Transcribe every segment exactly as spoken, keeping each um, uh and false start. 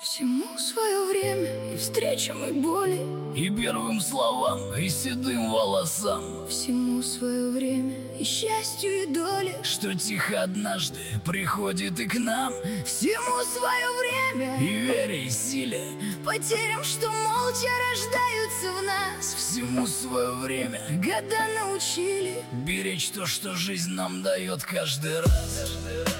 Всему свое время, и встречам, и боли, и первым словам, и седым волосам. Всему свое время, и счастью, и доли, что тихо однажды приходит и к нам. Всему свое время, и вере, и силе, потерям, что молча рождаются в нас. Всему свое время, года научили беречь то, что жизнь нам дает каждый раз.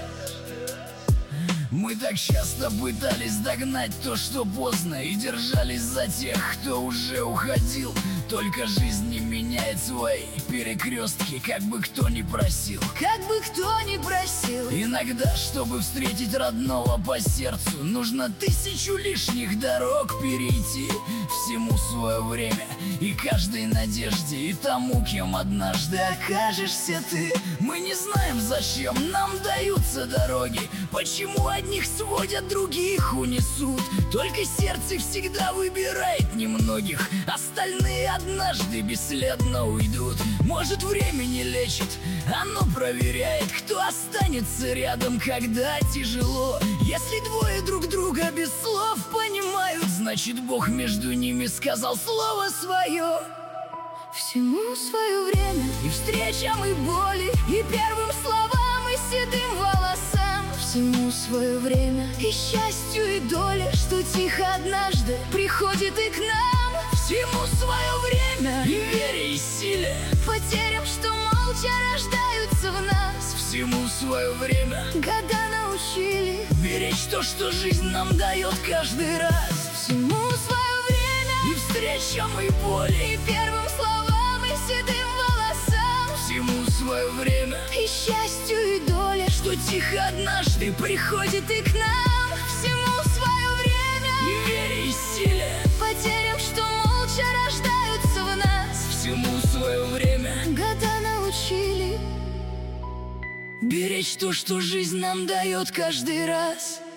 Мы так часто пытались догнать то, что поздно, и держались за тех, кто уже уходил. Только жизнь не меняет свои перекрестки, как бы кто ни просил. Как бы кто ни просил. Иногда, чтобы встретить родного по сердцу, нужно тысячу лишних дорог перейти. Всему свое время, и каждой надежде, и тому, кем однажды окажешься ты. Мы не знаем, зачем нам даются дороги, почему одних сводят, других унесут. Только сердце всегда выбирает немногих, остальные однажды бесследно уйдут. Может, время не лечит, оно проверяет, кто останется рядом, когда тяжело. Если двое друг друга без слов понимают, значит, Бог между ними сказал слово свое. Всему свое время, и встречам, и боли, и первым словам, и седым волосам. Всему свое время, и счастью, и доли, что тихо однажды приходит и к нам. Всему свое время, и вере, и силе, потерям, что молча рождаются в нас. Всему свое время, года научили беречь то, что жизнь нам дает каждый раз. Всему свое время, и встречам, и боли, и первым словам, и седым волосам. Всему свое время, и счастью, и доли, что тихо однажды приходит и к нам. Всему свое время, и вере, и силе, потерям, что молча рождаются в нас. Всему свое время, года научили беречь то, что жизнь нам дает каждый раз.